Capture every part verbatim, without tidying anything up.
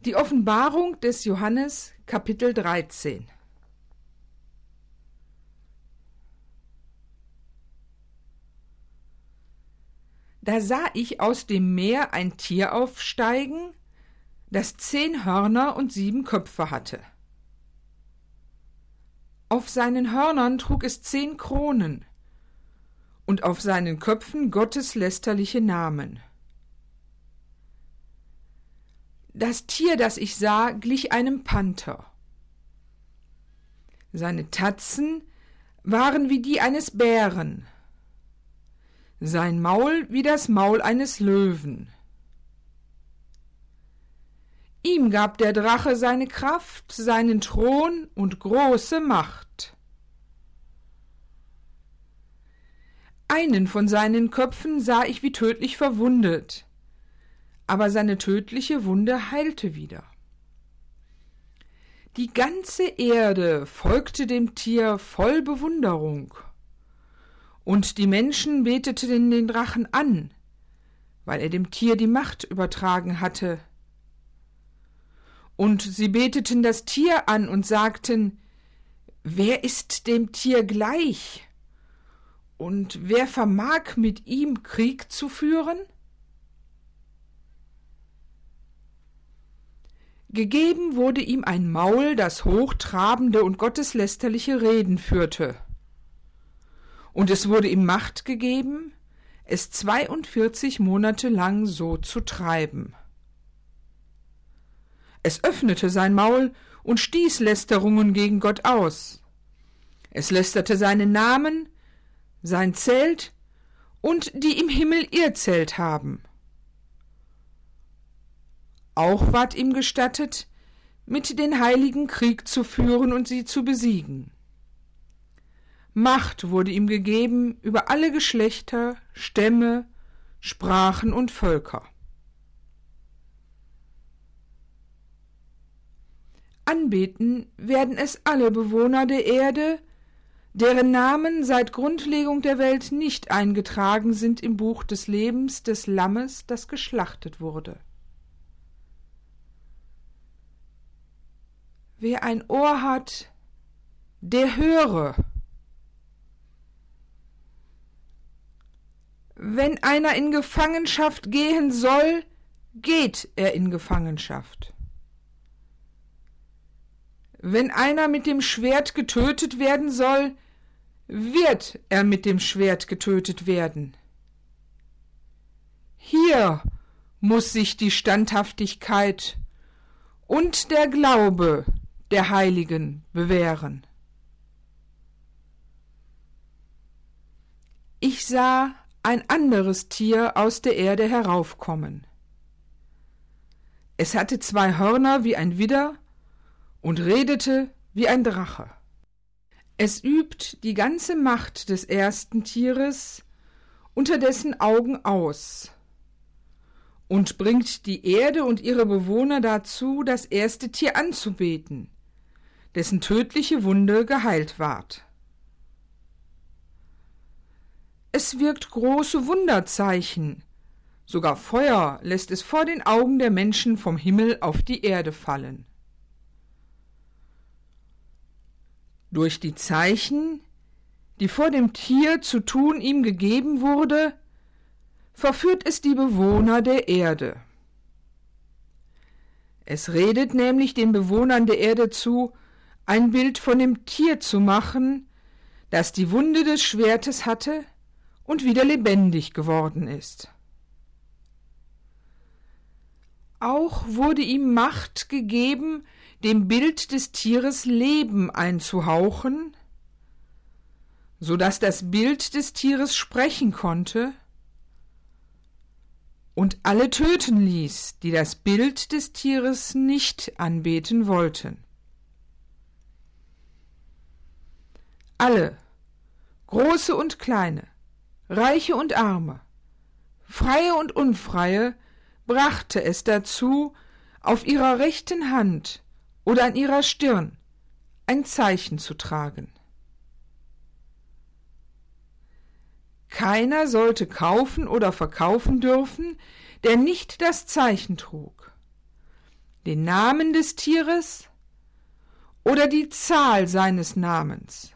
Die Offenbarung des Johannes, Kapitel dreizehn. Da sah ich aus dem Meer ein Tier aufsteigen, das zehn Hörner und sieben Köpfe hatte. Auf seinen Hörnern trug es zehn Kronen und auf seinen Köpfen gotteslästerliche Namen. Das Tier, das ich sah, glich einem Panther. Seine Tatzen waren wie die eines Bären, sein Maul wie das Maul eines Löwen. Ihm gab der Drache seine Kraft, seinen Thron und große Macht. Einen von seinen Köpfen sah ich wie tödlich verwundet, aber seine tödliche Wunde heilte wieder. Die ganze Erde folgte dem Tier voll Bewunderung, und die Menschen beteten den Drachen an, weil er dem Tier die Macht übertragen hatte. Und sie beteten das Tier an und sagten: Wer ist dem Tier gleich? Und wer vermag mit ihm Krieg zu führen? Gegeben wurde ihm ein Maul, das hochtrabende und gotteslästerliche Reden führte. Und es wurde ihm Macht gegeben, es zweiundvierzig Monate lang so zu treiben. Es öffnete sein Maul und stieß Lästerungen gegen Gott aus. Es lästerte seinen Namen, sein Zelt und die im Himmel ihr Zelt haben. Auch ward ihm gestattet, mit den Heiligen Krieg zu führen und sie zu besiegen. Macht wurde ihm gegeben über alle Geschlechter, Stämme, Sprachen und Völker. Anbeten werden es alle Bewohner der Erde, deren Namen seit Grundlegung der Welt nicht eingetragen sind im Buch des Lebens des Lammes, das geschlachtet wurde. Wer ein Ohr hat, der höre. Wenn einer in Gefangenschaft gehen soll, geht er in Gefangenschaft. Wenn einer mit dem Schwert getötet werden soll, wird er mit dem Schwert getötet werden. Hier muss sich die Standhaftigkeit und der Glaube der Heiligen bewähren. Ich sah ein anderes Tier aus der Erde heraufkommen. Es hatte zwei Hörner wie ein Widder und redete wie ein Drache. Es übt die ganze Macht des ersten Tieres unter dessen Augen aus und bringt die Erde und ihre Bewohner dazu, das erste Tier anzubeten, dessen tödliche Wunde geheilt ward. Es wirkt große Wunderzeichen, sogar Feuer lässt es vor den Augen der Menschen vom Himmel auf die Erde fallen. Durch die Zeichen, die vor dem Tier zu tun ihm gegeben wurde, verführt es die Bewohner der Erde. Es redet nämlich den Bewohnern der Erde zu, ein Bild von dem Tier zu machen, das die Wunde des Schwertes hatte und wieder lebendig geworden ist. Auch wurde ihm Macht gegeben, dem Bild des Tieres Leben einzuhauchen, so dass das Bild des Tieres sprechen konnte und alle töten ließ, die das Bild des Tieres nicht anbeten wollten. Alle, große und kleine, reiche und arme, freie und unfreie, brachte es dazu, auf ihrer rechten Hand oder an ihrer Stirn ein Zeichen zu tragen. Keiner sollte kaufen oder verkaufen dürfen, der nicht das Zeichen trug. den Namen des Tieres oder die Zahl seines Namens?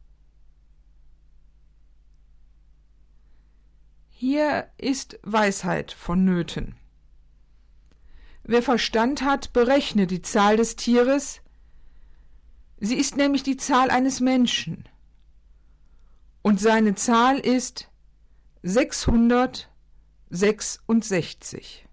Hier ist Weisheit vonnöten. Wer Verstand hat, berechne die Zahl des Tieres. Sie ist nämlich die Zahl eines Menschen. Und seine Zahl ist sechshundertsechsundsechzig.